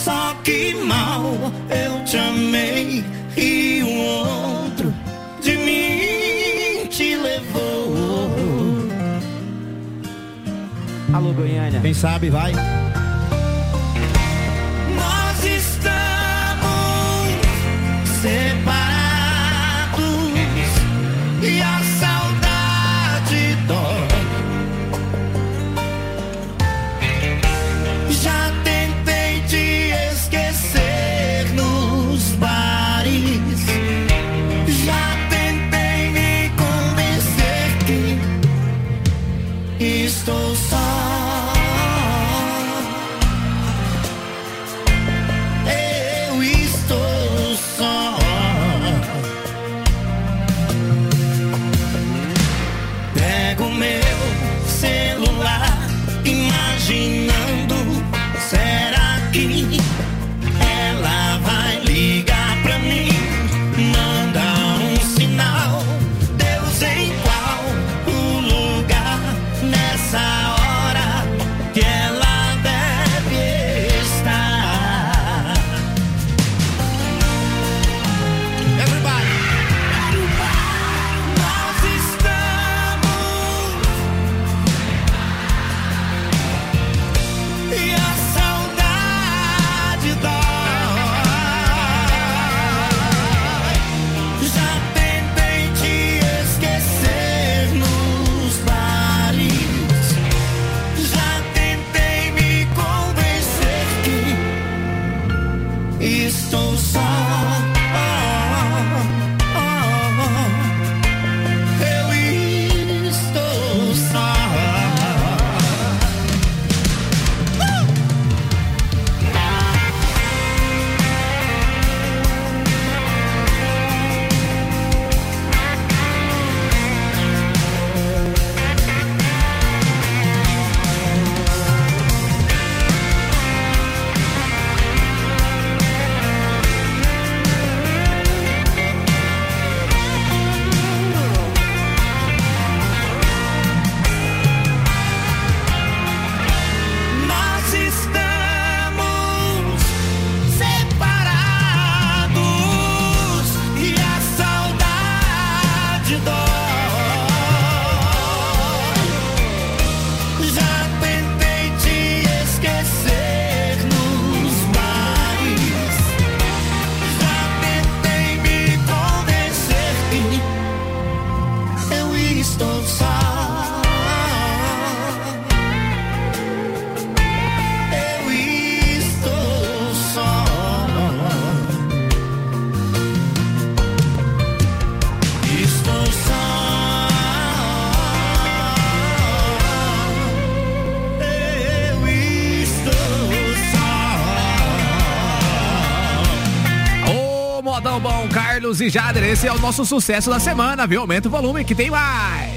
Só que mal eu te amei e o outro de mim te levou. Alô, Goiânia. Quem sabe vai. Nós estamos separados e a saudade dói. Já tentei te esquecer nos bares, já tentei me convencer que estou só. Eu estou só. Pego meu celular, imaginando, será que ela vai ligar pra mim? Manda um sinal, Deus, em qual o lugar nessa hora que ela deve estar? Everybody! Nós estamos e a saudade dói. Já tentei te esquecer nos bares, já tentei me convencer que estou só. Eu estou só. Nós estamos separados e a saudade dói. Já tentei te esquecer nos bares, já tentei me convencer que eu estou só. Eu estou só. Estou só. Eu estou só. Ô, modão bom, Carlos e Jader, esse é o nosso sucesso da semana, viu? Aumenta o volume que tem mais.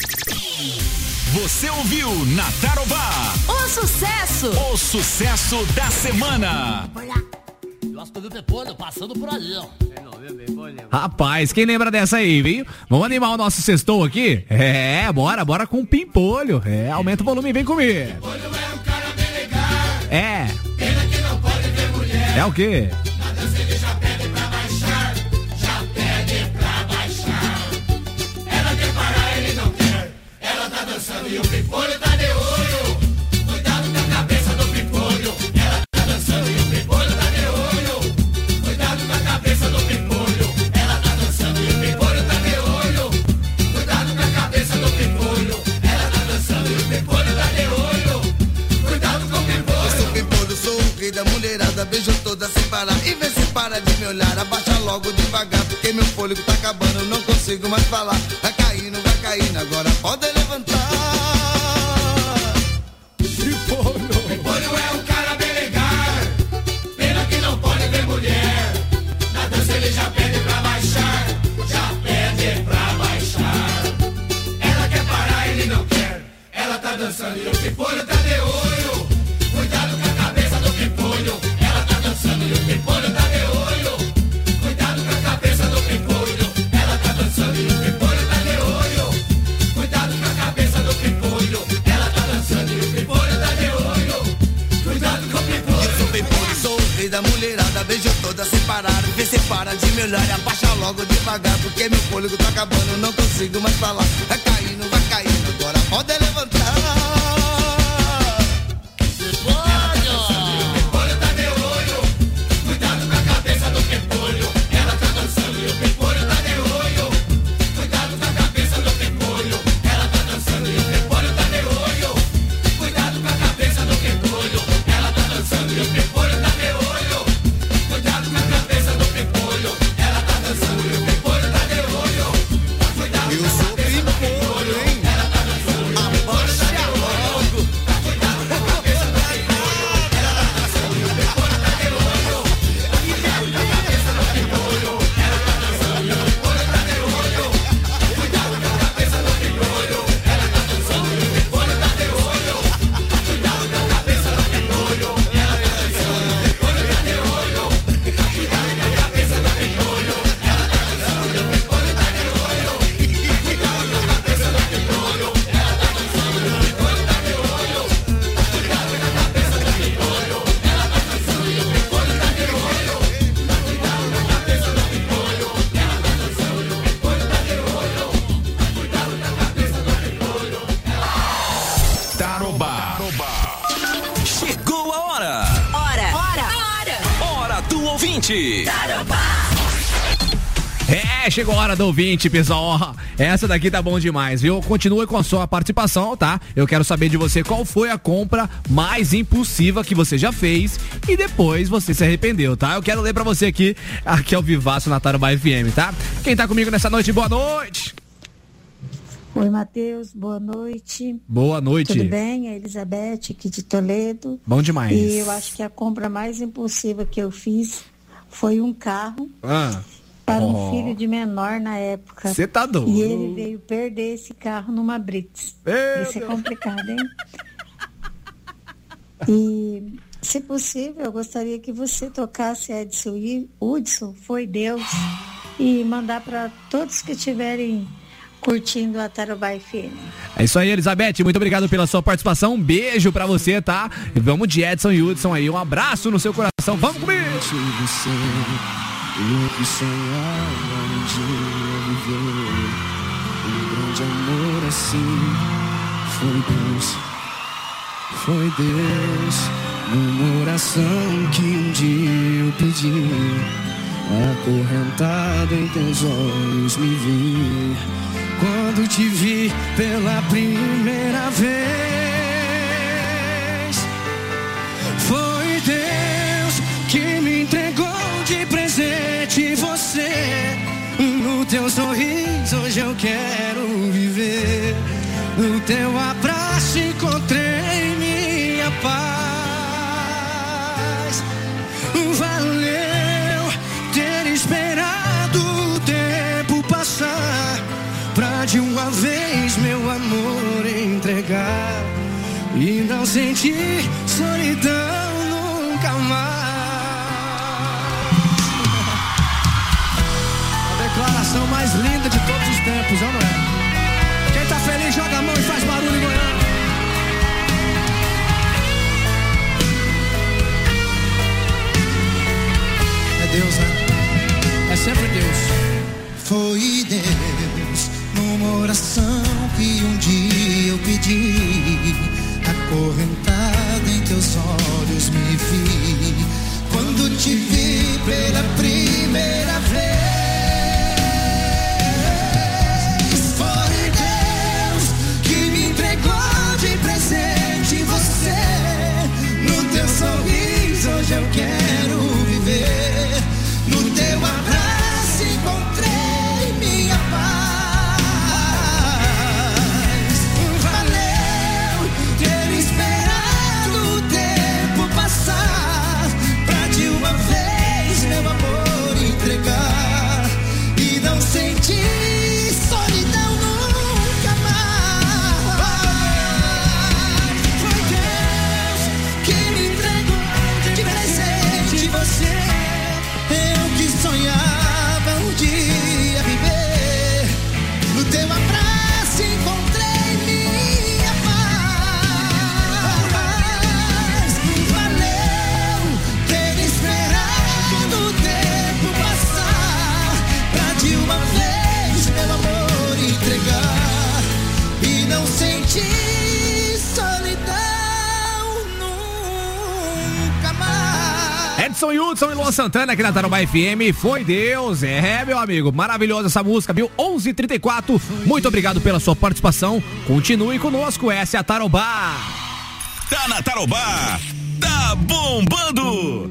Você ouviu na Tarobá O sucesso. o sucesso da semana. Eu acho que eu vi o Pepolho passando por ali, ó. Rapaz, quem lembra dessa aí, viu? Vamos animar o nosso sextou aqui? É, bora com pimpolho. É, aumenta o volume e vem comigo. É. É o quê? E o pimpolho tá de olho, cuidado com a cabeça do pimpolho. Ela tá dançando e o pimpolho tá de olho, cuidado com a cabeça do pimpolho. Ela tá dançando e o pimpolho tá de olho, cuidado com a cabeça do pimpolho. Ela tá dançando e o pimpolho tá de olho, cuidado com o pimpolho. Eu sou pimpolho, sou o rei da mulherada, beijo toda sem parar e vê se para de me olhar. Abaixa logo devagar, porque meu fôlego tá acabando, não consigo mais falar. Vai caindo, agora pode levantar. Pimpolho é um cara bem legal, pena que não pode ver mulher. Na dança ele já pede pra baixar, já pede pra baixar. Ela quer parar, ele não quer. Ela tá dançando e o pimpolho tá de olho, cuidado com a cabeça do pimpolho. Ela tá dançando e o pimpolho tá de olho, cuidado com a cabeça do pimpolho. Ela tá dançando e o pimpolho tá de olho, cuidado com a cabeça do pimpolho. você para de me olhar e abaixa logo devagar, porque meu fôlego tá acabando, não consigo mais falar. Vai caindo, agora pode levantar. Chegou a hora. Hora do ouvinte. Chegou a hora do ouvinte, pessoal. Essa daqui tá bom demais, viu? Continue com a sua participação, tá? Eu quero saber de você qual foi a compra mais impulsiva que você já fez e depois você se arrependeu, tá? Eu quero ler pra você aqui é o Vivaço na Tarobá FM, tá? Quem tá comigo nessa noite, boa noite. Oi, Matheus, boa noite. Boa noite. Tudo bem? É Elizabeth, aqui de Toledo. Bom demais. E eu acho que a compra mais impulsiva que eu fiz foi um carro para um filho de menor na época. Você tá doido. E ele veio perder esse carro numa Brits. Isso é complicado, hein? E, se possível, eu gostaria que você tocasse Edson Hudson, Foi Deus, e mandar para todos que estiverem curtindo a Tarobá FM. É isso aí, Elizabeth, muito obrigado pela sua participação, um beijo pra você, tá? E vamos de Edson e Hudson aí, um abraço no seu coração, vamos comigo! Você, eu que sonhava um dia viver um grande amor assim, foi Deus, numa oração que um dia eu pedi, acorrentado em teus olhos me vi. Quando te vi pela primeira vez, foi Deus que me entregou de presente você. No teu sorriso hoje eu quero viver, no teu abraço encontrei minha paz. Valeu ter esperado o tempo passar, pra de uma vez meu amor entregar e não sentir solidão nunca mais. A declaração mais linda de todos os tempos, não é? Quem tá feliz joga a mão e faz barulho em Goiânia. É Deus, né? É sempre Deus. Foi Deus, numa oração que um dia eu pedi, acorrentado em teus olhos me vi. Quando te vi pela primeira vez, foi Deus que me entregou de presente você. No teu sorriso hoje eu quero viver, no teu abraço encontrei minha paz. Valeu ter esperado o tempo passar, pra de uma vez Edson Hudson e Luan Santana aqui na Tarobá FM. Foi Deus. É, meu amigo. Maravilhosa essa música, viu? 11h34. Muito obrigado pela sua participação. Continue conosco. Essa é a Tarobá. Tá na Tarobá. Tá bombando.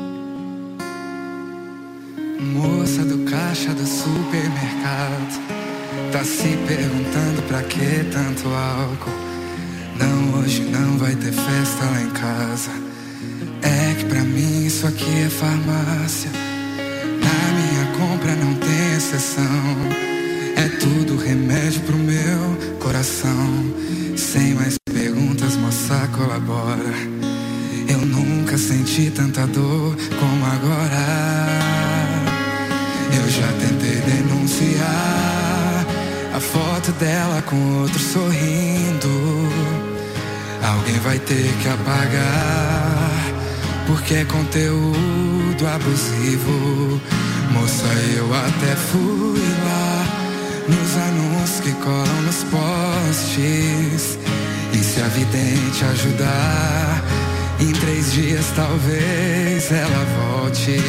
Moça do caixa do supermercado, tá se perguntando pra que tanto álcool. Não, hoje não vai ter festa lá em casa. É que pra mim isso aqui é farmácia. Na minha compra não tem exceção. É tudo remédio pro meu coração. Sem mais perguntas, moça, colabora. Eu nunca senti tanta dor como agora. Eu já tentei denunciar a foto dela com outro sorrindo. Alguém vai ter que apagar, porque é conteúdo abusivo. Moça, eu até fui lá nos anúncios que colam nos postes. E se a vidente ajudar, em 3 dias talvez ela volte.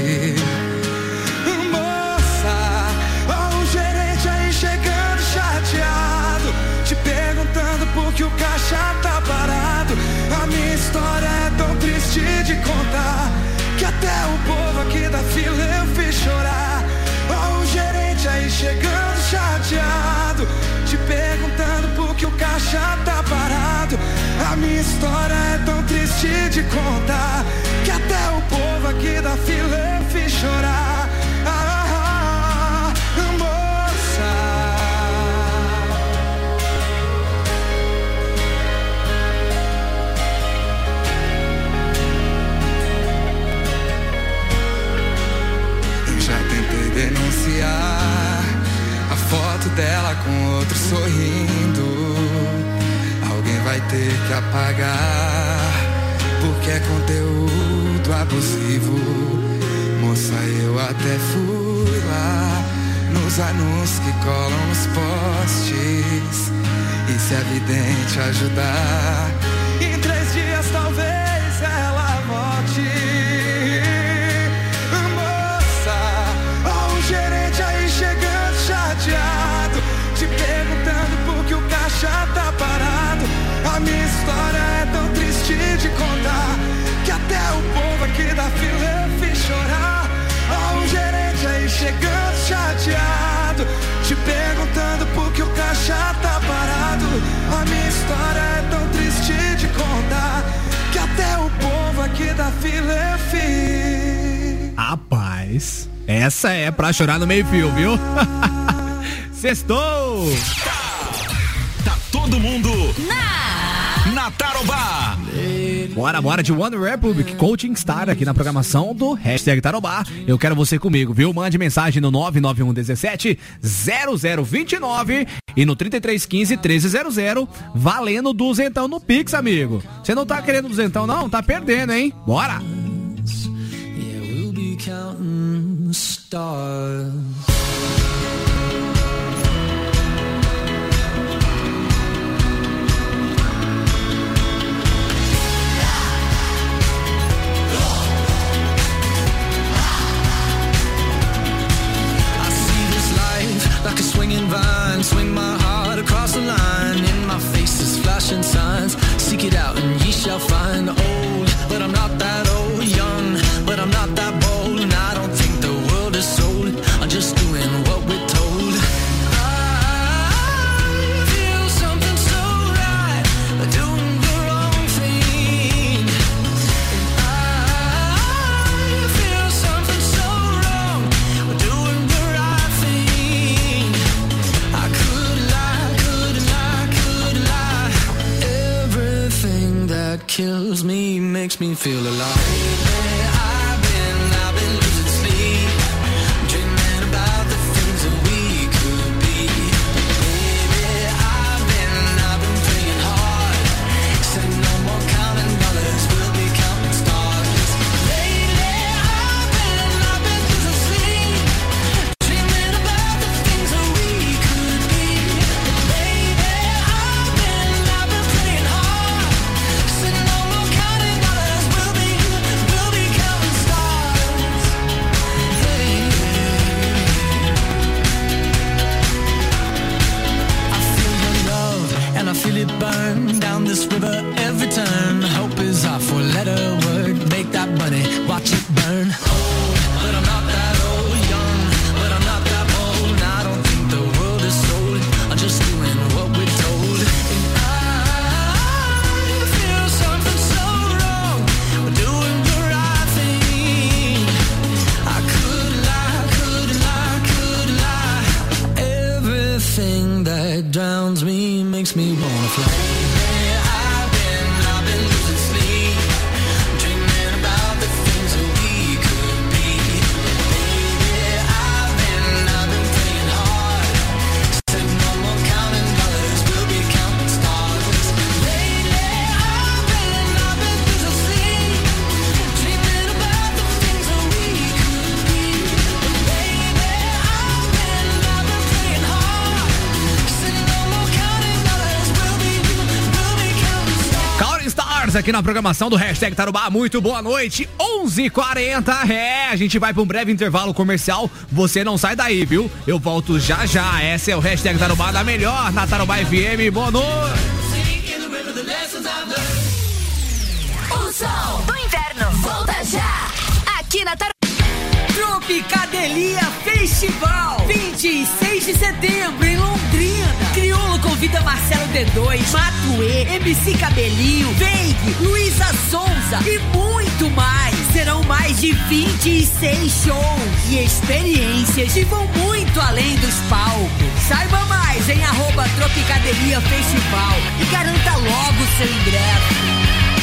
Moça, ó o gerente aí chegando chateado, te perguntando por que o caixa tá parado. A minha história é tão triste de contar, que até o povo aqui da fila eu fiz chorar. Ó o gerente aí chegando chateado, te perguntando por que o caixa tá parado. A minha história é tão triste de contar, que até o povo aqui da fila eu fiz chorar. Moça, eu já tentei denunciar a foto dela com outro sorrindo. Alguém vai ter que apagar, porque é conteúdo abusivo. Moça, eu até fui lá nos anúncios que colam nos postes. E se a vidente ajudar, em 3 dias talvez ela volte. Moça, ó o gerente aí chegando chateado, te perguntando por que o caixa tá parado. A minha história é tão triste de contar, que até o povo aqui da fila eu fiz chorar. Ó o gerente aí chegando chateado, te perguntando por que o caixa tá parado. A minha história é tão triste de contar, que até o povo aqui da fila eu fiz. Rapaz, essa é pra chorar no meio-fio, viu? Sextou! Tá todo mundo na Tarobá. Bora de One Republic Coaching Star aqui na programação do Hashtag Tarobá. Eu quero você comigo, viu? Mande mensagem no 991170029 e no 3315-1300, valendo duzentão no Pix, amigo. Você não tá querendo duzentão, não? Tá perdendo, hein? Bora! Yeah, we'll be counting stars. Like a swinging vine, swing my heart across the line. In my face is flashing signs. Seek it out and ye shall find. Old, but I'm not that old. Young, but I'm not that bold. And I don't think the world is sold. I'm just doing what we're told. I feel something so right, doing the wrong thing. And I feel something so wrong, doing the right thing. Everything that kills me makes me feel alive. I've been losing sleep, dreaming about the things that we could be. Baby, I've been praying hard, said no more counting dollars, we'll be counting stars. Lately, I've been losing sleep, dreaming about the things that we could be. Baby, I've been praying hard, said no more counting dollars, we'll be me wanna fly. I've been losing sleep, dreaming about the things that we could be. Baby, I've been playing hard. Said no more counting dollars, we'll be counting stars. Lately, I've been losing sleep, dreaming about the things that we could be. Baby, I've been playing hard. Said no more counting dollars, we'll be counting stars. Counting Stars aqui na programação do Hashtag Tarobá. Muito boa noite, 11h40. A gente vai para um breve intervalo comercial. Você não sai daí, viu? Eu volto já já. Essa é o Hashtag Tarobá da melhor na Tarobá FM. Boa noite. O som do inverno volta já. Aqui na Tarobá. Tropicadelia Festival, 26 de setembro em Londrina. Criolo convida Marcelo D2, Matuê, MC Cabelinho, Veig, Luísa Sonza e muito mais. Serão mais de 26 shows e experiências que vão muito além dos palcos. Saiba mais em @Tropicadelia Festival e garanta logo seu ingresso.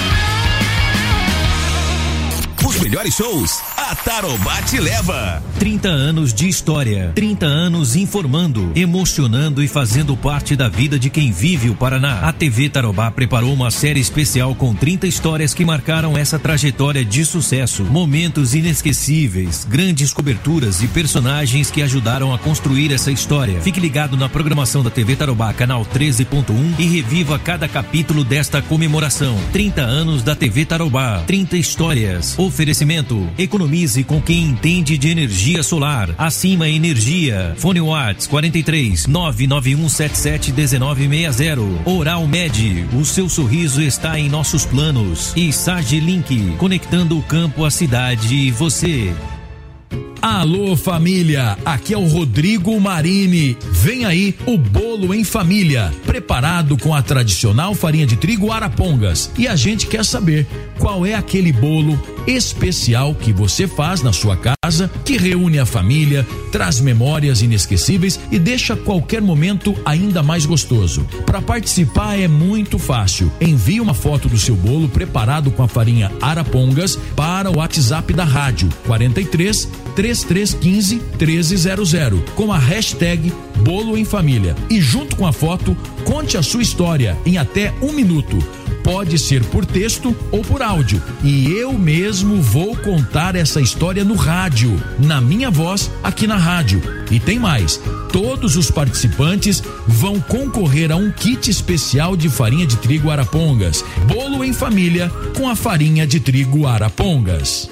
Os melhores shows, a Tarobá te leva. 30 anos de história, 30 anos informando, emocionando e fazendo parte da vida de quem vive o Paraná. A TV Tarobá preparou uma série especial com 30 histórias que marcaram essa trajetória de sucesso. Momentos inesquecíveis, grandes coberturas e personagens que ajudaram a construir essa história. Fique ligado na programação da TV Tarobá, canal 13.1 e reviva cada capítulo desta comemoração. 30 anos da TV Tarobá, 30 histórias. Oferecimento: economize com quem entende de energia solar. Acima Energia. Fone Whats 43 99177 1960. Oral Med, o seu sorriso está em nossos planos. E Sage Link, conectando o campo, a cidade e você. Alô família, aqui é o Rodrigo Marini. Vem aí o bolo em família, preparado com a tradicional farinha de trigo Arapongas. E a gente quer saber qual é aquele bolo especial que você faz na sua casa, que reúne a família, traz memórias inesquecíveis e deixa qualquer momento ainda mais gostoso. Para participar é muito fácil. Envie uma foto do seu bolo preparado com a farinha Arapongas para o WhatsApp da rádio 43 3315 1300 com a hashtag Bolo em Família. E junto com a foto, conte a sua história em até 1 minuto. Pode ser por texto ou por áudio. E eu mesmo vou contar essa história no rádio, na minha voz, aqui na rádio. E tem mais, todos os participantes vão concorrer a um kit especial de farinha de trigo Arapongas. Bolo em Família com a farinha de trigo Arapongas.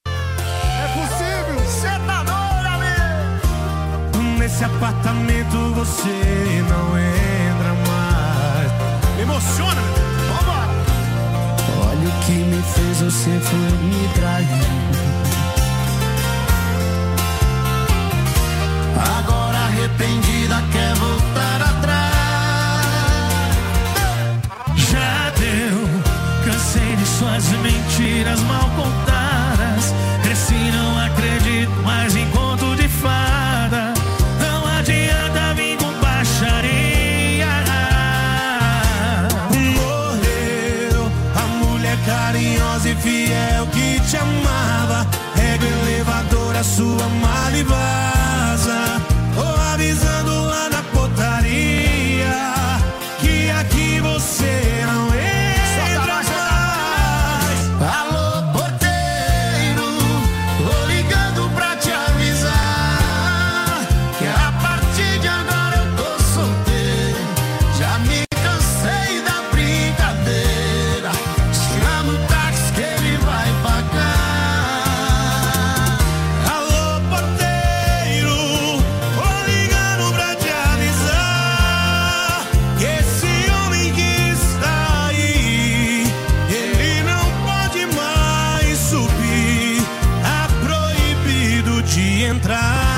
Nesse apartamento você não entra mais. Me emociona, vambora. Olha o que me fez, você foi me trair. Agora arrependida quer voltar atrás. Já deu, cansei de suas mentiras mal contadas. Cresci, não acredito mais em conto de fada. Adianta vir com baixaria. Morreu a mulher carinhosa e fiel que te amava. Pega o elevador, a sua mala e vaza. Ou avisando lá na portaria que aqui você não entra mais. Alô, porteiro, tô ligando pra te avisar que a partir de agora eu tô solteiro. Já me cansei da brincadeira. Chama o táxi que ele vai pagar. Alô, porteiro, tô ligando pra te avisar que esse homem que está aí, ele não pode mais subir. Tá proibido de entrar.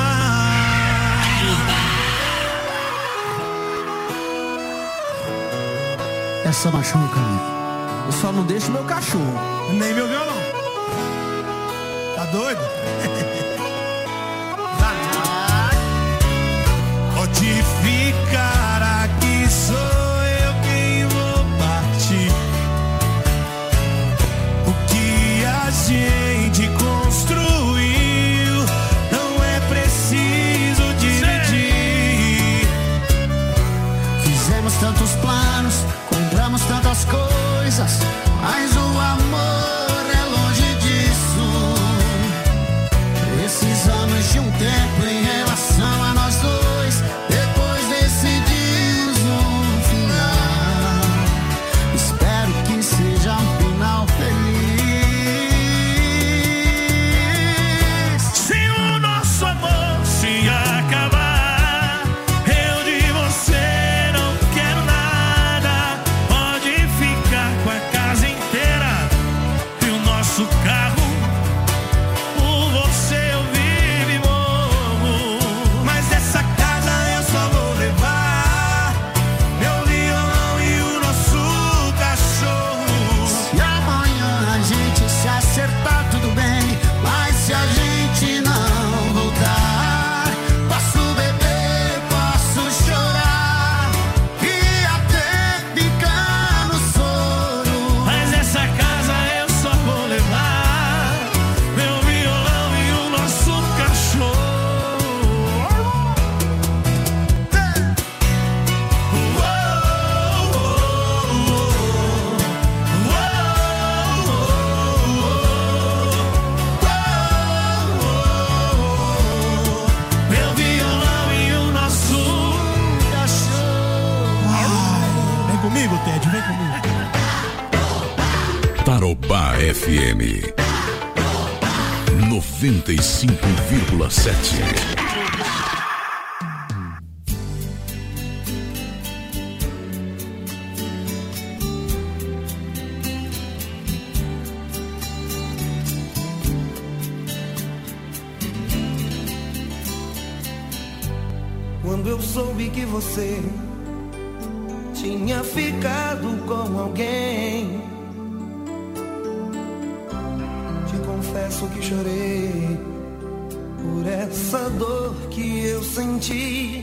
Essa machuca, né? Eu só não deixo meu cachorro. Nem meu violão. Tá doido? Pode ficar aqui, sou eu mas o amor é longe disso. Precisamos de um tempo em relação a nós dois, depois decidimos um final. Espero que seja um final feliz. Se o nosso amor se acabar, eu de você não quero nada. Pode ficar com a casa inteira e o nosso carro. Por você eu vivo e morro, mas dessa casa eu só vou levar meu violão e o nosso cachorro. Se amanhã a gente se acertar, tudo bem, mas se a gente não voltar, posso beber, posso chorar e até ficar no sono. Mas essa casa eu só vou levar meu violão e o nosso cachorro. Meu violão e o nosso cachorro. Vem comigo, Ted, vem comigo. Tarobá FM 95,7. Quando eu soube que você tinha ficado com alguém, te confesso que chorei por essa dor que eu senti.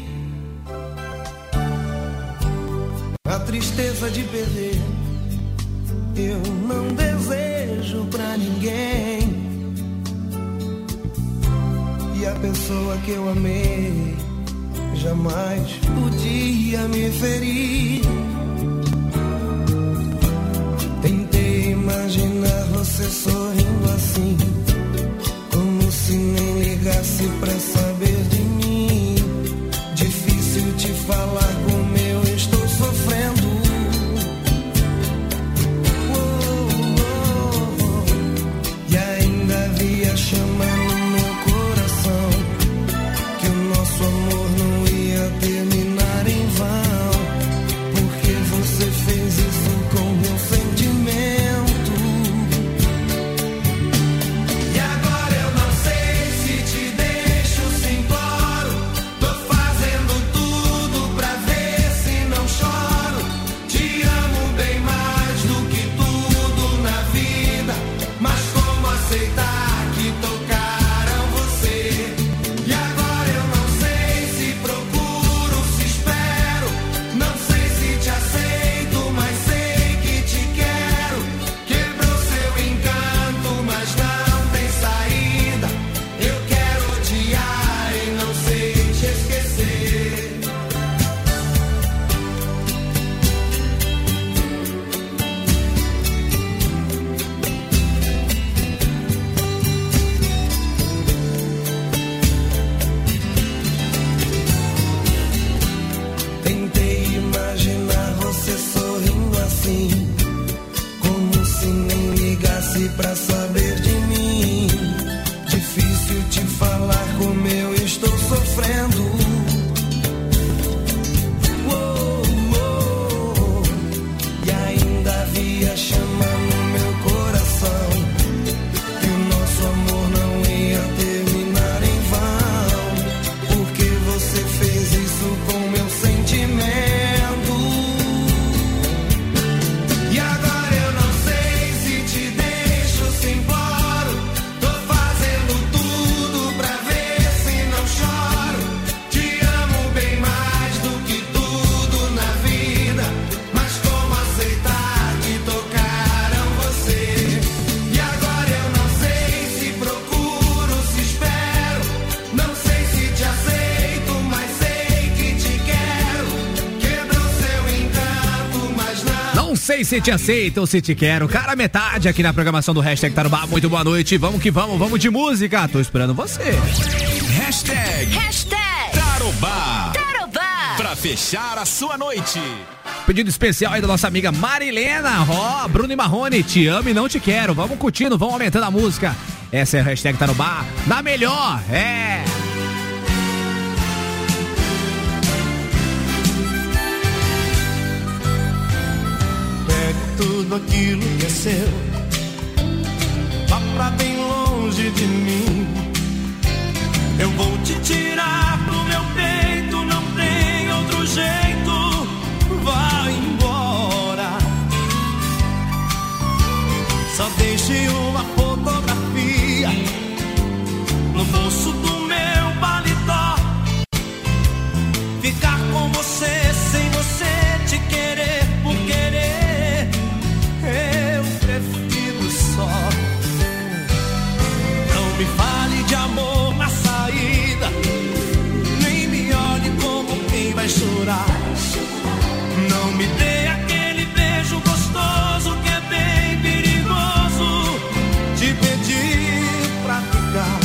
A tristeza de perder eu não desejo pra ninguém. E a pessoa que eu amei jamais podia me ferir. Tentei imaginar você sorrindo assim, como se nem ligasse pra saber de mim. Difícil te falar como eu estou sofrendo. E ainda havia chama no meu coração, que o nosso amor não ia terminar em vão, porque você fez isso com meu sentimento. E agora eu não sei se te deixo, se imploro. Tô fazendo tudo pra ver se não choro. Te amo bem mais do que tudo na vida, mas como aceitar que tocaram você? E agora eu não sei se procuro, se espero. Não sei se te aceito, mas sei que te quero. Quebrou seu encanto, mas não tem saída. Eu quero odiar e não sei te esquecer. Tentei imaginar você sorrindo assim, como se nem ligasse pra saber de mim. Difícil te falar como eu estou sofrendo. E ainda havia chama no meu coração, que o nosso amor não ia terminar em vão, porque você fez isso com meu sentimento. E agora eu não sei se te deixo, se imploro. sei se te aceito ou se te quero. Cara, metade aqui na programação do Hashtag Tarobá. Muito boa noite. Vamos que vamos, vamos de música. Tô esperando você. Hashtag Tarobá. Pra fechar a sua noite. Pedido especial aí da nossa amiga Marilena. Ó, Bruno e Marrone, te amo e não te quero. Vamos curtindo, vamos aumentando a música. Essa é a Hashtag Tarobá. Na melhor, Tudo aquilo que é seu, vá pra bem longe de mim. Eu vou te tirar do meu peito, não tem outro jeito. Vai embora. Só deixe uma fotografia no bolso do meu paletó. Ficar com você sem você te querer por querer. Eu prefiro só. Não me fale de amor na saída, nem me olhe como quem vai chorar. Não me dê aquele beijo gostoso que é bem perigoso. Te pedir pra ficar.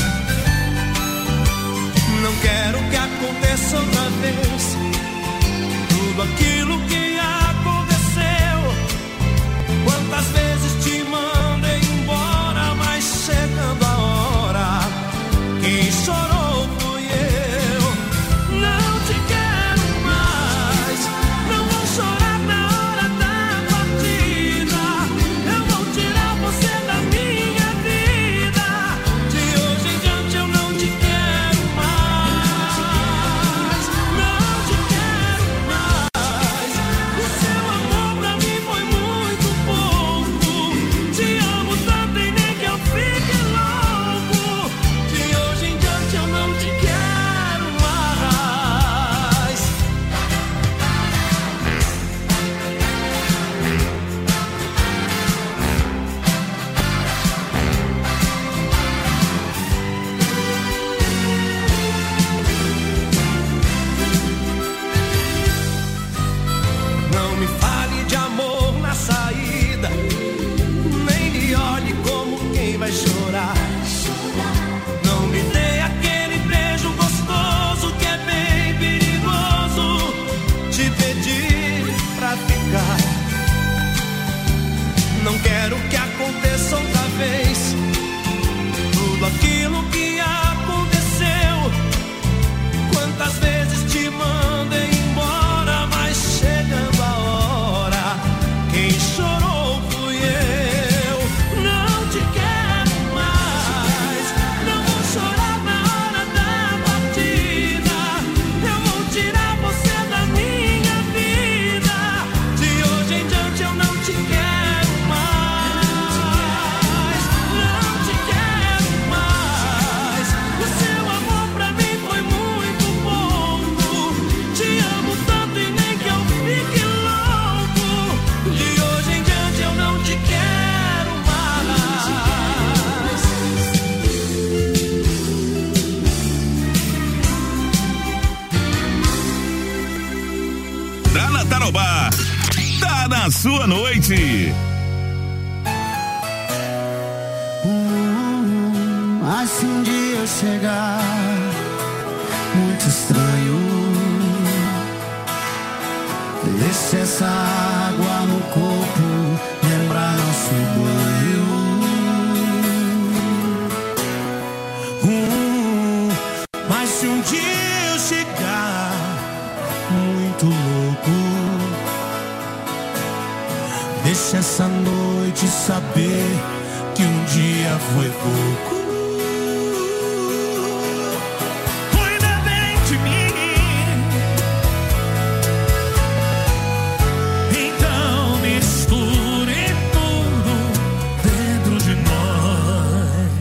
Não quero que aconteça outra vez tudo aquilo que aconteceu. Quantas vezes te mandei embora, mas chegando a hora, quem chorou fui eu. Não te quero mais, não vou chorar na hora da partida. Eu vou tirar você da minha vida. De hoje em diante eu não te quero mais, não te quero mais. O seu amor pra mim foi muito pouco. Te amo tanto e nem que eu fique louco. De hoje em diante eu não te quero mais. Não me fale de amor na saída, nem me olhe como quem vai chorar. Não me dê aquele beijo gostoso que é bem perigoso. Te pedir pra ficar. Não quero que aconteça outra vez tudo aquilo que aconteceu. Quantas vezes te mandei embora, mas chegando a hora, quem chorou fui eu. Não te quero mais, não vou chorar na hora da partida. Eu vou tirar você da minha vida. De hoje em diante eu não te quero mais, não te quero mais. O seu amor pra mim foi muito pouco. Te amo tanto e nem que eu fique louco. De hoje em diante eu não te quero mais. Tá na Tarobá, tá na sua noite. Mas se um dia eu chegar muito estranho, deixa essa água no corpo lembrar nosso banho. Mas se um dia eu chegar muito louco, deixa essa noite saber que um dia foi pouco. Cuida bem de mim, então misture tudo dentro de nós,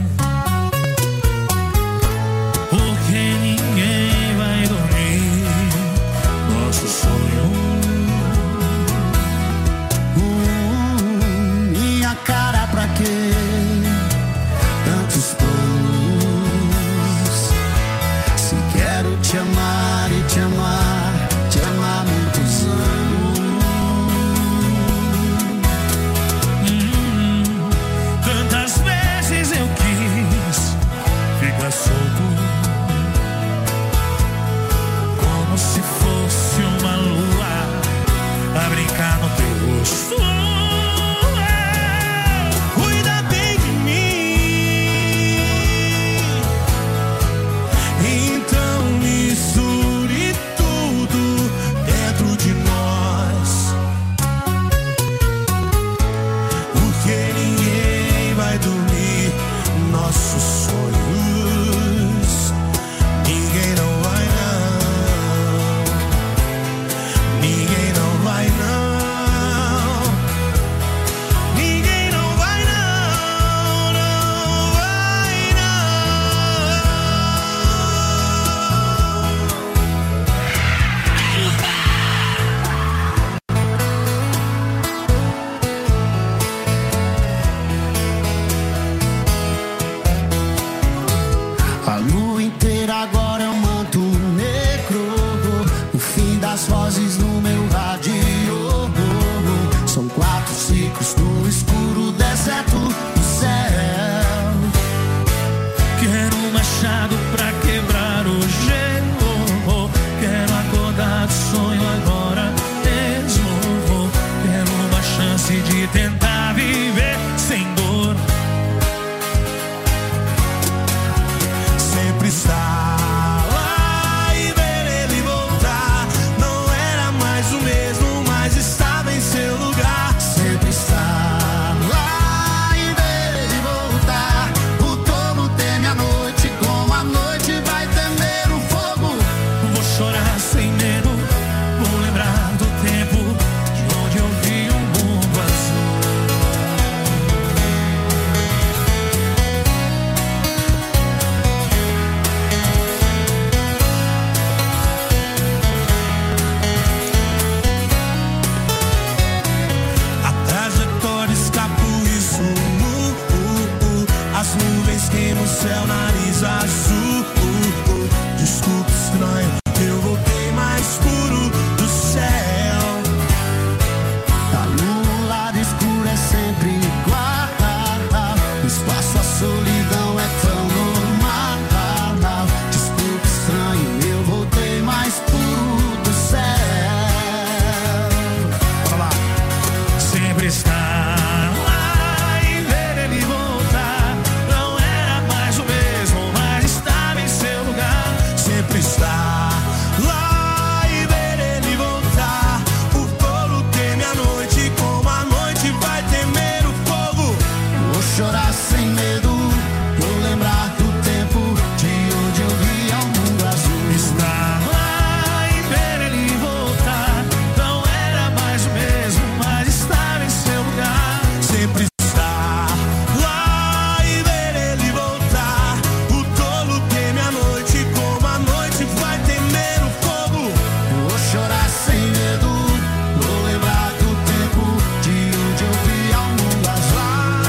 porque ninguém vai dormir nosso sonho. Minha cara pra quê? Tantos dormir nossos sonhos. Ninguém não vai não. Ninguém não vai não. Ninguém não vai não. Não vai A lua inteira agora é um manto negro. O fim das vozes no meu rádio. São 4 ciclos no escuro deserto do céu. Quero um machado pra quebrar o gelo. Quero acordar do sonho agora mesmo. Quero uma chance de tentar viver sem dor. Sempre estar lá e ver ele voltar. Não era mais o mesmo, mas estava em seu lugar. Sempre estar lá e ver ele voltar. O tolo teme a noite, como a noite vai temer o fogo. Vou chorar sem medo, vou lembrar do tempo de onde eu vi um mundo azul. A trajetória escapou isso. As nuvens queimam o céu, nariz azul. Desculpa, estranho, eu voltei mais puro do céu. A lua, o lado escuro é sempre igual. O espaço, a solidão é tão normal. Desculpa, estranho, eu voltei mais puro do céu. Bora lá. Sempre estar lá e ver ele voltar. Não era mais o mesmo, mas estava em seu lugar. Sempre estar lá e ver ele voltar. O tolo teme a noite, como a noite vai temer o fogo. Vou chorar sem medo, vou lembrar do tempo de onde eu via o mundo azul. Estar lá e ver ele voltar. Não era mais o mesmo, mas estava em seu lugar. Sempre estar lá e ver ele voltar. O tolo teme a noite, como a noite vai temer o fogo. Vou chorar sem medo, vou lembrar do tempo de onde eu via o mundo azul.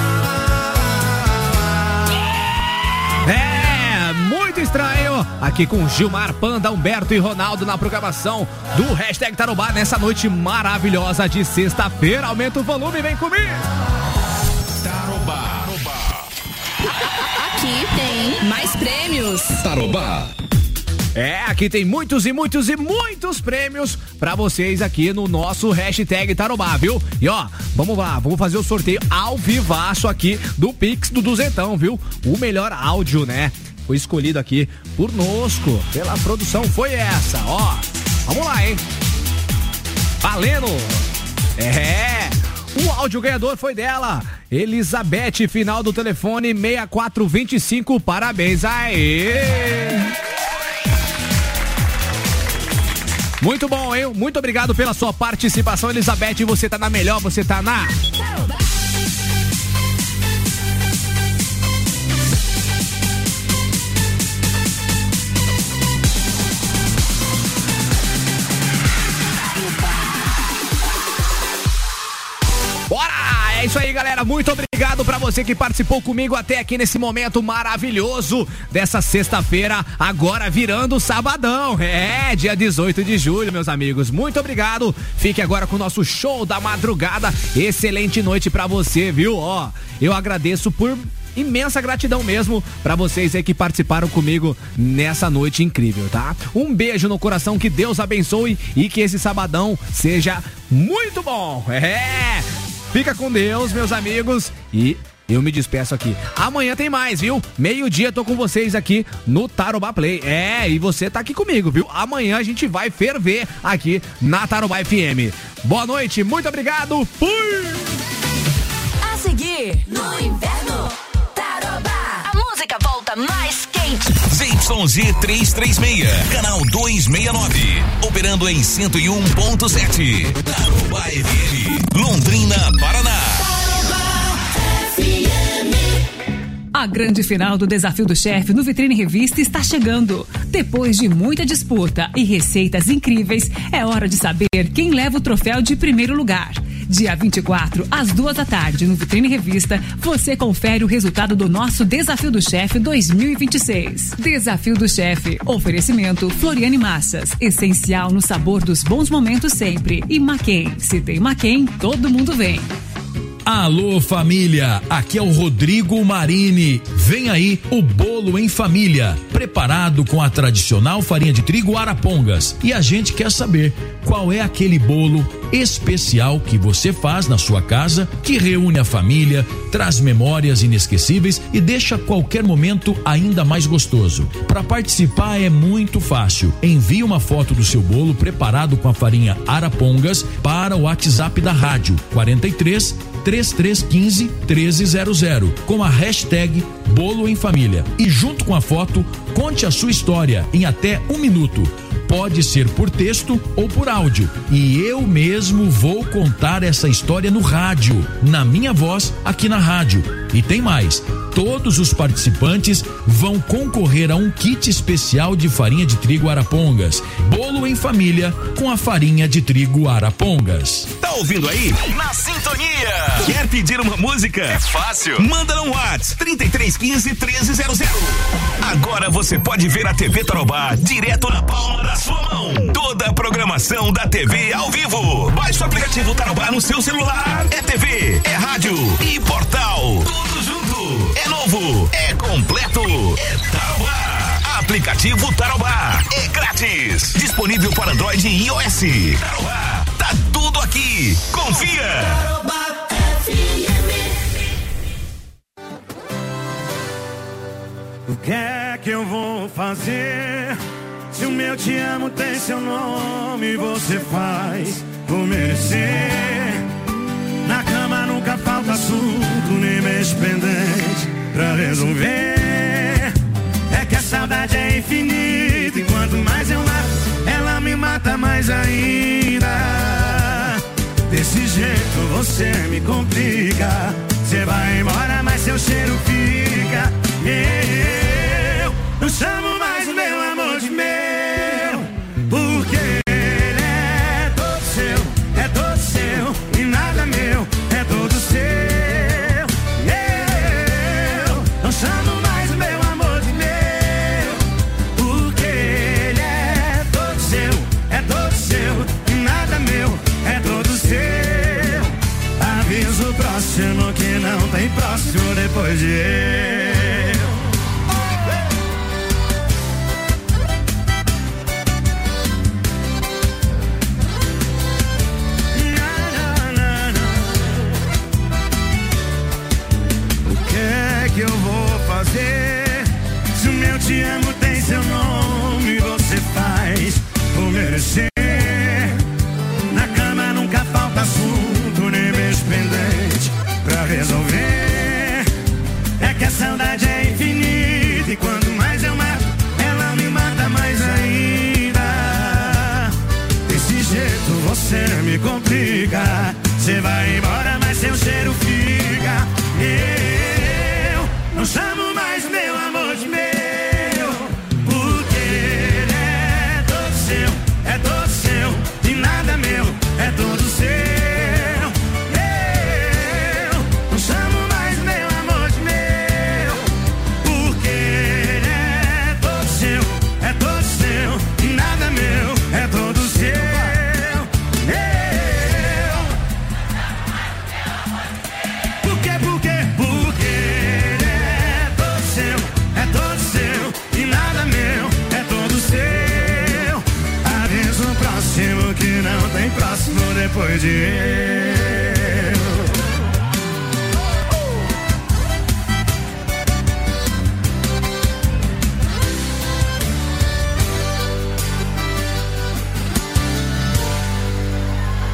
É, muito estranho. Aqui com Gilmar, Panda, Humberto e Ronaldo na programação do Hashtag Tarobá nessa noite maravilhosa de sexta-feira. Aumenta o volume, vem comigo. Tarobá. Aqui tem mais prêmios. Tarobá. É, aqui tem muitos e muitos e muitos prêmios pra vocês aqui no nosso Hashtag Tarobá, viu? E ó, vamos lá, vamos fazer o sorteio ao vivaço aqui do Pix do Duzentão, viu? O melhor áudio, né? Foi escolhido aqui por Nosco, pela produção, foi essa, ó. Vamos lá, hein? Valendo! É, o áudio ganhador foi dela, Elizabeth, final do telefone 6425, parabéns, aê! Muito bom, hein? Muito obrigado pela sua participação, Elizabeth. Você tá na melhor, você tá na... Bora! É isso aí, galera. Muito obrigado pra você que participou comigo até aqui nesse momento maravilhoso dessa sexta-feira, agora virando sabadão. É, dia 18 de julho, meus amigos. Muito obrigado. Fique agora com o nosso show da madrugada. Excelente noite pra você, viu? Ó, eu agradeço por imensa gratidão mesmo pra vocês aí que participaram comigo nessa noite incrível, tá? Um beijo no coração, que Deus abençoe e que esse sabadão seja muito bom. É! Fica com Deus, meus amigos, e eu me despeço aqui. Amanhã tem mais, viu? Meio-dia tô com vocês aqui no Tarobá Play. É, e você tá aqui comigo, viu? Amanhã a gente vai ferver aqui na Tarobá FM. Boa noite, muito obrigado. Fui! A seguir, no inverno. 99111-336. Canal 269. Operando em 101.7. Tarobá FM. Londrina, Paraná. A grande final do Desafio do Chefe no Vitrine Revista está chegando. Depois de muita disputa e receitas incríveis, é hora de saber quem leva o troféu de primeiro lugar. Dia 24, às 14h, no Vitrine Revista, você confere o resultado do nosso Desafio do Chefe 2026. Desafio do Chefe. Oferecimento Floriane Massas. Essencial no sabor dos bons momentos sempre. E Maquem. Se tem Maquem, todo mundo vem. Alô família, aqui é o Rodrigo Marini. Vem aí o bolo em família, preparado com a tradicional farinha de trigo Arapongas. E a gente quer saber qual é aquele bolo especial que você faz na sua casa, que reúne a família, traz memórias inesquecíveis e deixa qualquer momento ainda mais gostoso. Para participar é muito fácil. Envie uma foto do seu bolo preparado com a farinha Arapongas para o WhatsApp da rádio 43 3315 1300 com a hashtag Bolo em Família. E junto com a foto, conte a sua história em até 1 minuto. Pode ser por texto ou por áudio. E eu mesmo vou contar essa história no rádio, na minha voz aqui na rádio. E tem mais. Todos os participantes vão concorrer a um kit especial de farinha de trigo Arapongas. Bolo em família com a farinha de trigo Arapongas. Tá ouvindo aí? Na sintonia. Quer pedir uma música? É fácil. Manda no WhatsApp 3315-1300. Agora você pode ver a TV Tarobá direto na palma da sua mão. Toda a programação da TV ao vivo. Baixe o aplicativo Tarobá no seu celular. É TV, é rádio e portal. Tudo junto. É novo, é completo. É Tarobá. Aplicativo Tarobá. É grátis. Disponível para Android e iOS. Tarobá. Tá tudo aqui. Confia. Tarobá FM. O que é que eu vou fazer? Se o meu te amo tem seu nome, você faz por merecer. Na cama nunca falta assunto, nem mês pendente pra resolver. É que a saudade é infinita e quanto mais eu mato, ela me mata mais ainda. Desse jeito você me complica. Você vai embora, mas seu cheiro fica. Eu não chamo mais o meu amor de meu, porque ele é todo seu, e nada meu, é todo seu. Eu não chamo mais o meu amor de meu, porque ele é todo seu, e nada meu, é todo seu. Aviso próximo que não tem próximo depois de eu. Que eu vou fazer? Se o meu te amo tem seu nome, você faz por merecer. Na cama nunca falta assunto, nem beijo pendente pra resolver. É que a saudade é infinita e quanto mais eu mato, ela me mata mais ainda. Desse jeito você me complica. Você vai embora, mas seu cheiro fica. Não chamo mais meu amor de meu, porque ele é todo seu, e nada meu, é todo seu. Eu não chamo mais meu amor de meu, porque ele é todo seu, e nada meu, é todo seu. Por quê? Porque que não tem próximo depois de eu.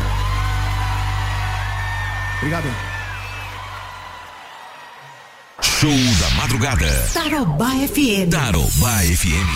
Obrigado. Show da madrugada. Tarobá FM. Tarobá FM.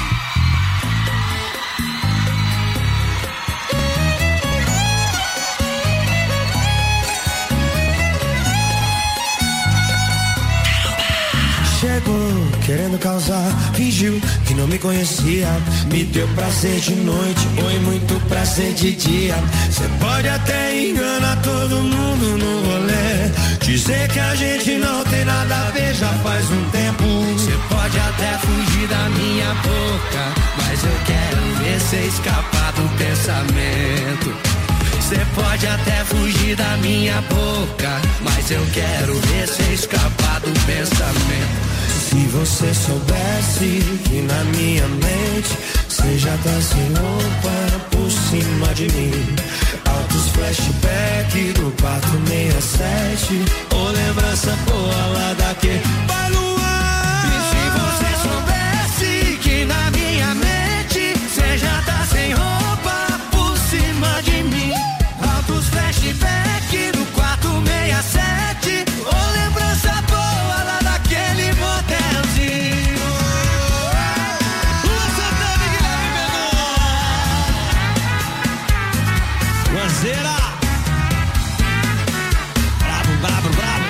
Chegou querendo causar, fingiu que não me conhecia. Me deu prazer de noite, foi muito prazer de dia. Cê pode até enganar todo mundo no rolê, dizer que a gente não tem nada a ver já faz um tempo. Cê pode até fugir da minha boca, mas eu quero ver cê escapar do pensamento. Cê pode até fugir da minha boca, mas eu quero ver cê escapar do pensamento. Se você soubesse que na minha mente cê já tá sem roupa por cima de mim. Altos flashback do 467, ou lembrança boa lá daquele vai no ar. E se você soubesse que na minha mente cê já tá sem roupa por cima de mim. Altos flashback do 467, ou lembrança boa lá daquele motelzinho. Lua Santana e Guilherme Mendonça. Guanzeira. Bravo, bravo, bravo.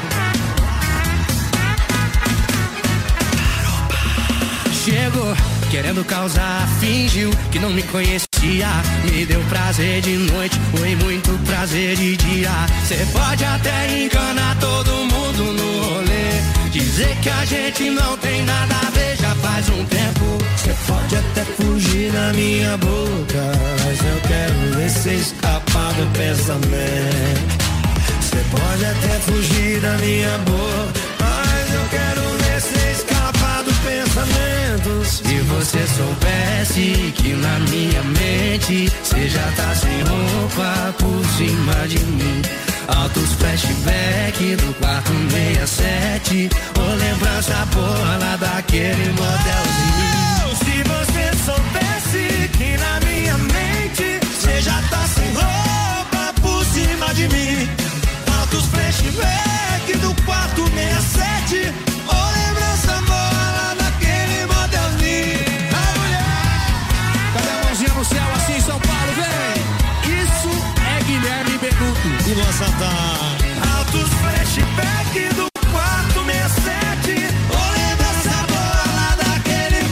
Chegou querendo causar, fingiu que não me conhecia. Me deu prazer de noite, foi muito prazer de dia. Cê pode até enganar todo mundo no rolê, dizer que a gente não tem nada a ver já faz um tempo. Cê pode até fugir da minha boca, mas eu quero ver cê escapar do pensamento. Cê pode até fugir da minha boca, mas eu quero ver cê escapar do pensamento. Se você soubesse que na minha mente cê já tá sem roupa por cima de mim. Altos flashback do 467, ou lembrança boa lá daquele motelzinho. Se você soubesse que na minha mente cê já tá sem roupa por cima de mim. Altos flashback do 467, ou lembrança boa lá daquele motelzinho. A mulher, cadê a mãozinha no céu assim em São Paulo, vem? Isso é Guilherme Benuto e Lua Santana. Altos flashback do 467, ou lembrança boa lá daquele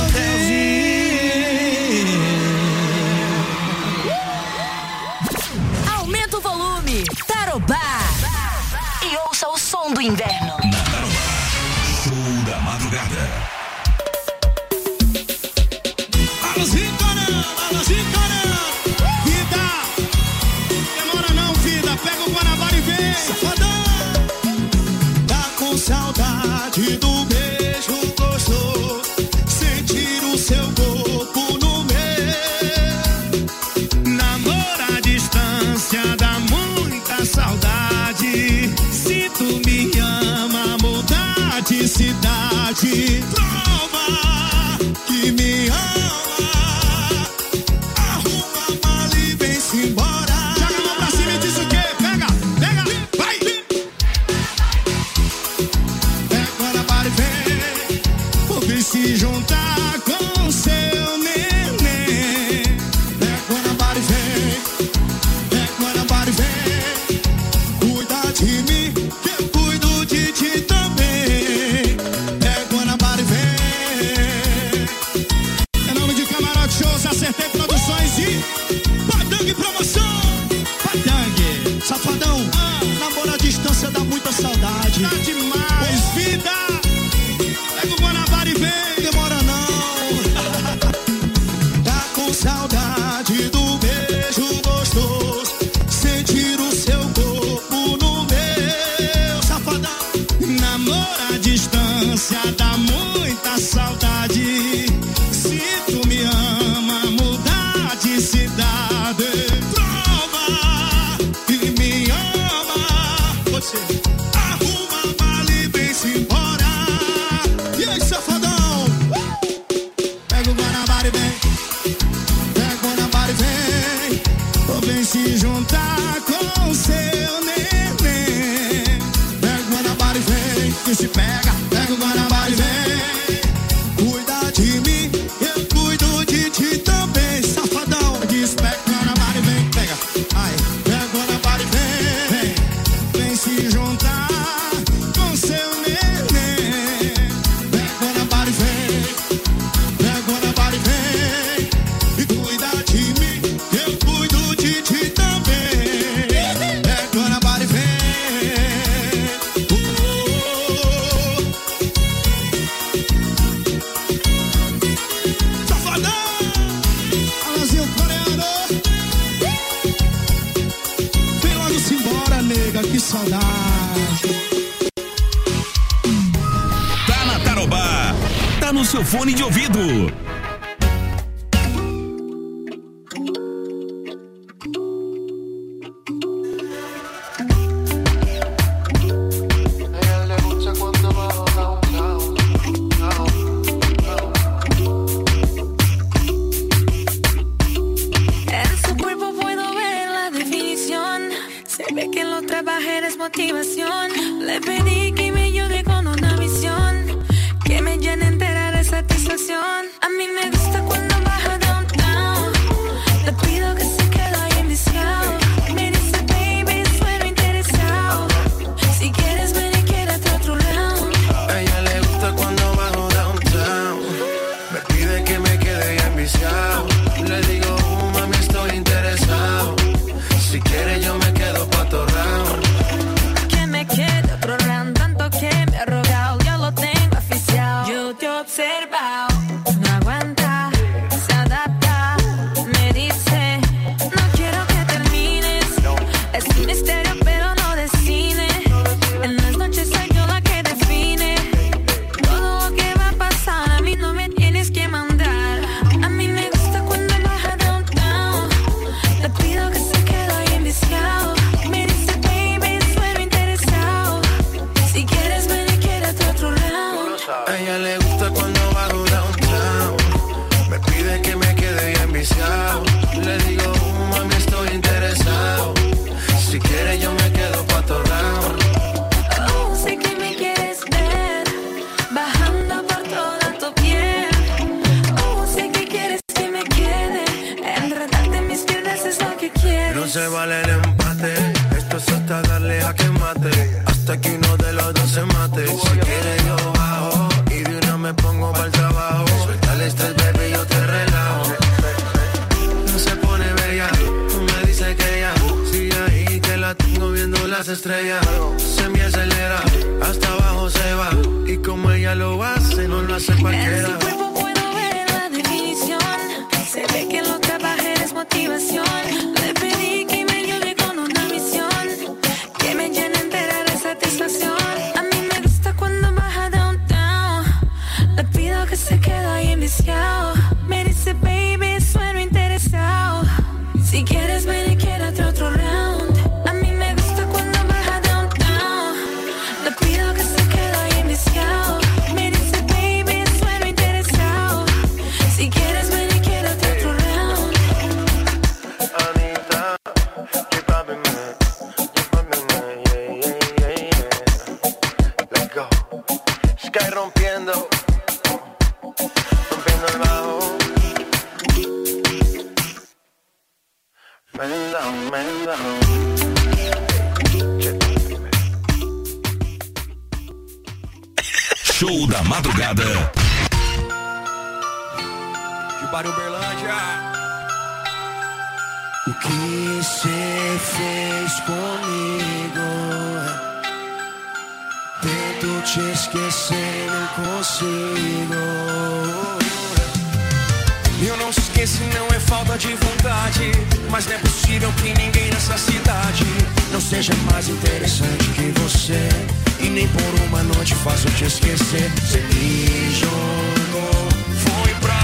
motelzinho. Aumenta o volume. Tarobá. E ouça o som do inverno. Na Tarobá. Show da madrugada. Alôzinho, caramba, alôzinho, caramba. Vida, demora não, vida. Pega o Guanabara e vem. Safadão. Tá com saudade do beijo gostoso, sentir o seu corpo no meu. Namoro à distância dá muita saudade. Se tu me ama, mudar de cidade. Prova que me ama. Arruma a mala e vem-se embora. Joga a mão pra cima e diz o quê? Pega, pega, vai! Pega Guanabara e vem. Ou vem se juntar com seu neném. Pega Guanabara e vem. Pega Guanabara e vem. Cuida de mim, que eu cuido de ti também. Pega Guanabara e vem. Em nome de Camarote Shows, Acertei Produções e Padangue Promoção. Padangue, safadão, namoro à distância dá muita saudade. Tá demais, vida. Pega o Guanabara e vem, demora não. Tá com saudade do beijo gostoso, sentir o seu corpo no meu. Safadão, namoro à distância dá muita saudade. Se tu me ama, mudar de cidade. Prova que me ama. Você arruma a mala e vem-se embora. E aí, safadão? Pega o Guanabara e vem. Pega o Guanabara e vem. Ou vem se juntar com seu neném. Pega o Guanabara e vem. E se pega, pega. Pega o Guanabara e vem. Cuida de mim, eu cuido de ti também. Safadão, diz pega o Guanabara e vem. Pega, ai, pega o Guanabara e vem. Vem se juntar com seu neném. Pega o Guanabara e vem. Pega o Guanabara e vem. E cuida de mim, eu cuido de ti também. Pega o Guanabara e vem. Que saudade. Tá na Tarobá. Tá no seu fone de ouvido. Motivación, le pedí que me ayude con una misión que me llene entera de satisfacción. A mí me gusta cuando baja downtown, le pido que se quede ahí enviciado. Me dice baby, sueno interesado, si quieres ven y quédate otro round. A ella le gusta cuando bajo downtown, me pide que me quede ahí enviciado. Le digo, mami, estoy interesado, si quieres yo me quedo pa' otro round. Quede otro round, tanto que me ha rogado, yo lo tengo oficial. Yo te he observado, no aguanta, se adapta, me dice, no quiero que termines. Es un misterio pero no de cine, en las noches soy yo la que define. Todo lo que va a pasar, a mí no me tienes que mandar. A mí me gusta cuando baja downtown, le pido que se quede ahí enviciado. Me dice baby, sueno interesado, si quieres ven y quédate otro round. A ella le gusta cuando bajo downtown, me pide que me quede ahí enviciado. Le digo, mami, estoy interesado, si quieres yo me quedo pa' otro round. Oh, sé que me quieres ver, bajando por toda tu piel. Oh, sé que quieres que me quede, enredarte en mis piernas es lo que quieres. No se vale el empate, esto es hasta darle a que mate, hasta que uno de los dos se mate. Si quieres yo bajo y de una me pongo para el trabajo. Suéltale este baby, yo te relajo. No se pone bella, me dice que ya sigue ahí, que la tengo viendo las estrellas. Se me acelera, hasta abajo se va, y como ella lo hace, no lo hace cualquiera. En su cuerpo puedo ver la definición, se ve que lo trabaja es motivación. Le pedí que me ayude con una misión que me llene entera de satisfacción. A mí me gusta cuando baja downtown, le pido que se quede ahí enviciado. Me dice baby, sueno interesado, si quieres ven y quédate otro round. A mí me gusta cuando baja downtown, le pido que se quede ahí enviciado. Me dice baby, sueno interesado, si quieres ven y quédate otro round. Anita, keep popping man, yeah. Let's go. Sky rompiendo el bajo. Man down. Show da madrugada. De Barrio Uberlândia. O que cê fez comigo? Tento te esquecer, não consigo. Eu não se esqueço, não é falta de vontade, mas não é possível que ninguém nessa cidade não seja mais interessante que você. E nem por uma noite faço te esquecer. Você me jogou, foi pra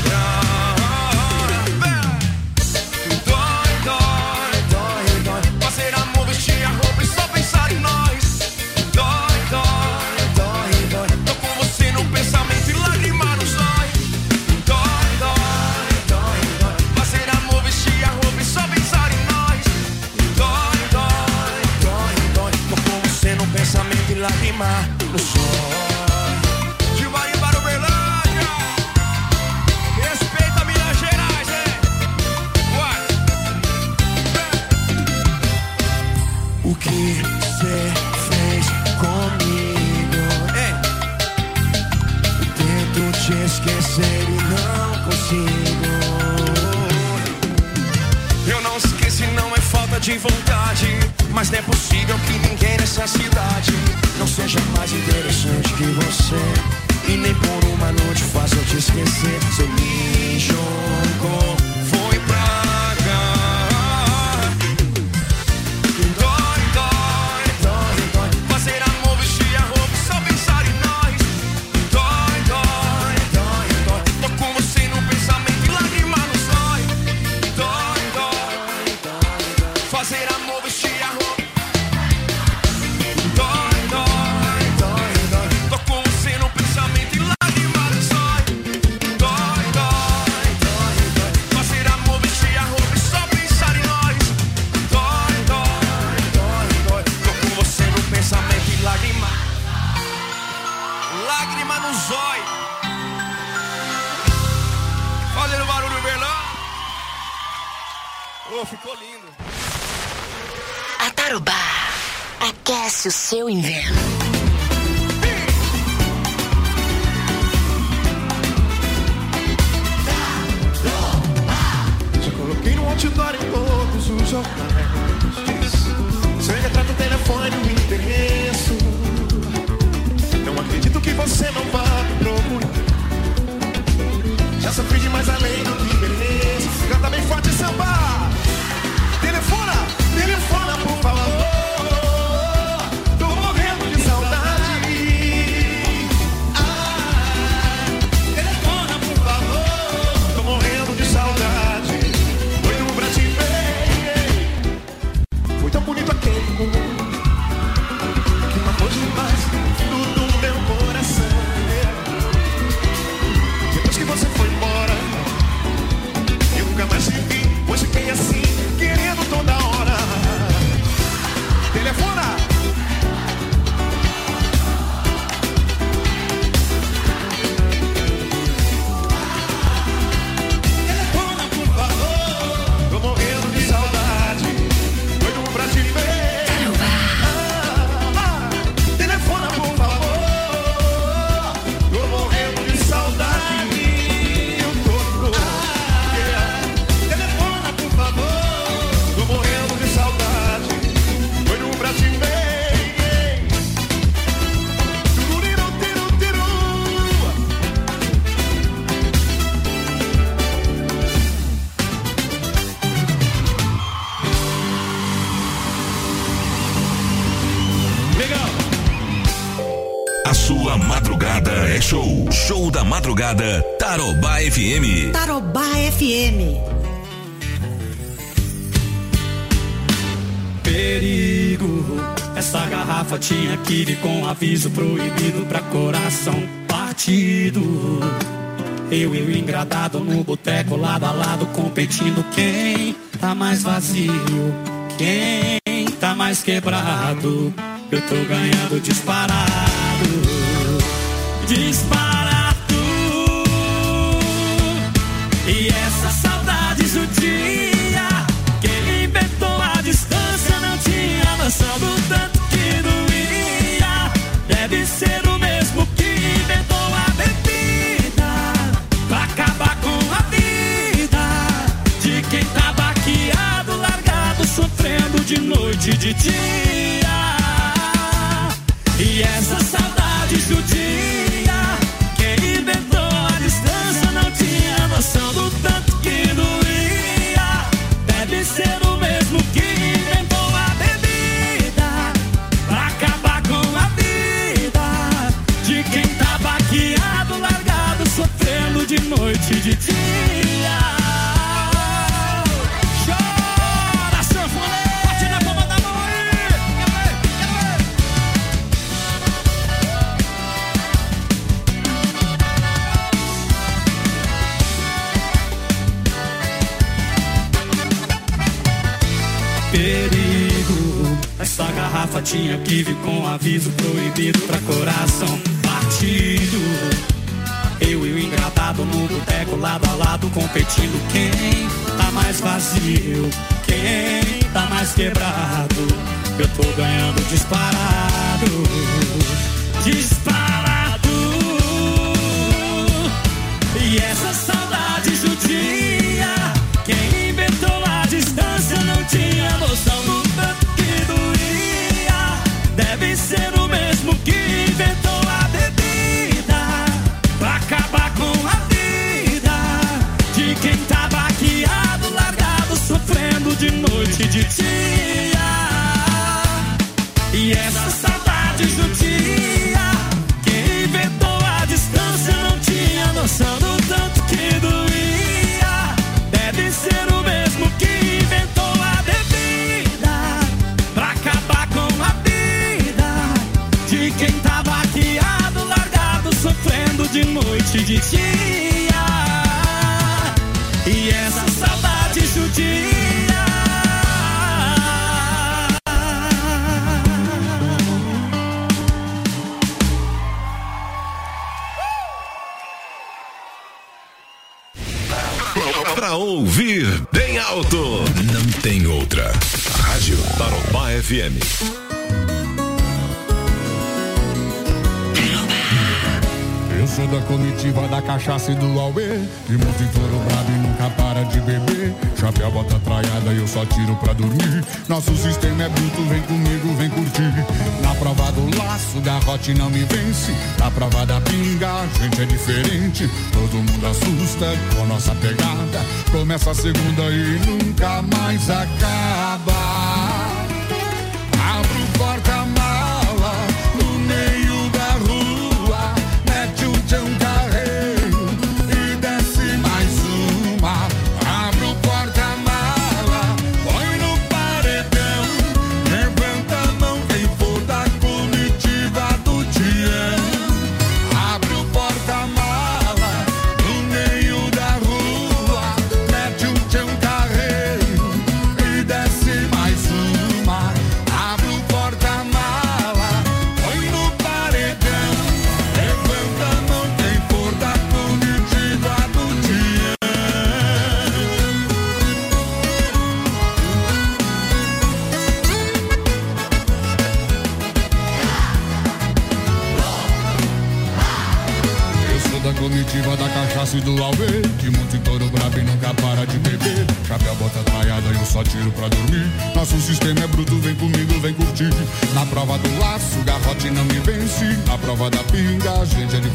fazer amor, vestir a roupa e só pensar em nós. Dói, dói, dói, dói. Tô com você no pensamento e lágrima nos olhos. Dói, dói, dói, dói. Fazer amor, vestir a roupa e só pensar em nós. Dói, dói, dói, dói. Tô com você no pensamento e lágrima nos olhos. te esquecer e não consigo. Eu não esqueci, não é falta de vontade, mas não é possível que ninguém nessa cidade não seja mais interessante que você. E nem por uma noite faça eu te esquecer. Você me jogou, foi pra cá. Dói, dói, dói, dói. Fazer amor, vestir a roupa, só pensar em nós. Dói, dói, dói, dói. Tô com você no pensamento e lágrima nos olhos. Dói, dói, dói. Fazer amor, vestir a roupa. Dói, dói, dói, dói. Tô com você no pensamento e lágrima nos olhos. Dói, dói, dói, dói. Fazer amor, vestir a roupa e só pensar em nós. Dói, dói, dói, dói. Tô com você no pensamento e lágrima. Lágrima nos olhos. Fazendo barulho, Berlão. Oh, ficou lindo. A Tarobá aquece o seu inverno. Já coloquei no outdoor em todos os jornais. Seu retrato, o telefone, o endereço. Não acredito que você não vá me procurar. Já sofri demais além do que mereço. Canta bem forte samba. Telefona, telefona por favor. Tô morrendo de saudade. Telefona por favor. Tô morrendo de saudade. Doido pra te ver. Foi tão bonito aquele encontro que marcou demais tudo no meu coração. Depois que você foi embora, eu nunca mais te vi. Hoje fiquei assim, querendo toda hora. Telefona. Telefona, por favor. Tô morrendo de saudade. Doido pra te ver. Telefona, por favor. Tô morrendo de saudade. Eu tô louco. Telefona, por favor. Tô morrendo de saudade. Doido pra te ver. Tururiru, tiru, tiru. Legal. A sua madrugada é show. Show da madrugada, Tarobá FM. Tarobá FM. Perigo, essa garrafa tinha que vir com aviso proibido pra coração partido. Eu e o engradado no boteco lado a lado competindo. Quem tá mais vazio? Quem tá mais quebrado? Eu tô ganhando disparado. Disparado. E essa saudade judia que ele inventou a distância não tinha noção do tanto que doía. Deve ser o mesmo que inventou a bebida pra acabar com a vida de quem tá baqueado, largado, sofrendo de noite e de dia. E essa saudade judia quem inventou a distância não tinha noção do tanto que doía. Deve ser o mesmo que inventou a bebida pra acabar com a vida de quem tá baqueado, largado, sofrendo de noite e de dia. Chora, sanfoneiro, bate na palma da mão aí. Perigo, essa garrafa tinha que vir com aviso proibido pra coração partido. Eu e o engradado no boteco lado a lado competindo. Quem tá mais vazio? Quem tá mais quebrado? Eu tô ganhando disparado. Disparado. de noite e de dia. E essa saudade judia. Pra ouvir bem alto. Não tem outra. Rádio Tarobá FM. Eu sou da comitiva da cachaça e do auê, que monta em touro brabo e nunca para de beber. Chapéu, bota traiada e eu só tiro pra dormir. Nosso sistema é bruto, vem comigo, vem curtir. Na prova do laço, garrote não me vence. Na prova da pinga, a gente é diferente. Todo mundo assusta com nossa pegada. Começa a segunda e nunca mais acaba. Abre o porta-mala no meio da rua, mete um carreiro e desce mais uma. Abre o porta-mala, põe no paredão, levanta a mão quem for da comitiva do Tião. Abre o porta-mala no meio da rua, mete um carreiro e desce mais uma. Abre o porta-mala, põe no paredão, levanta a mão quem for da comitiva do Tião. Eu sou da comitiva da cachaça e do auê, que monta em touro brabo e nunca para de beber. Chapéu, bota traiada e eu só tiro pra dormir. Nosso sistema é bruto, vem comigo, vem curtir. Na prova do laço, garrote não me vence. Na prova da pinga, a gente é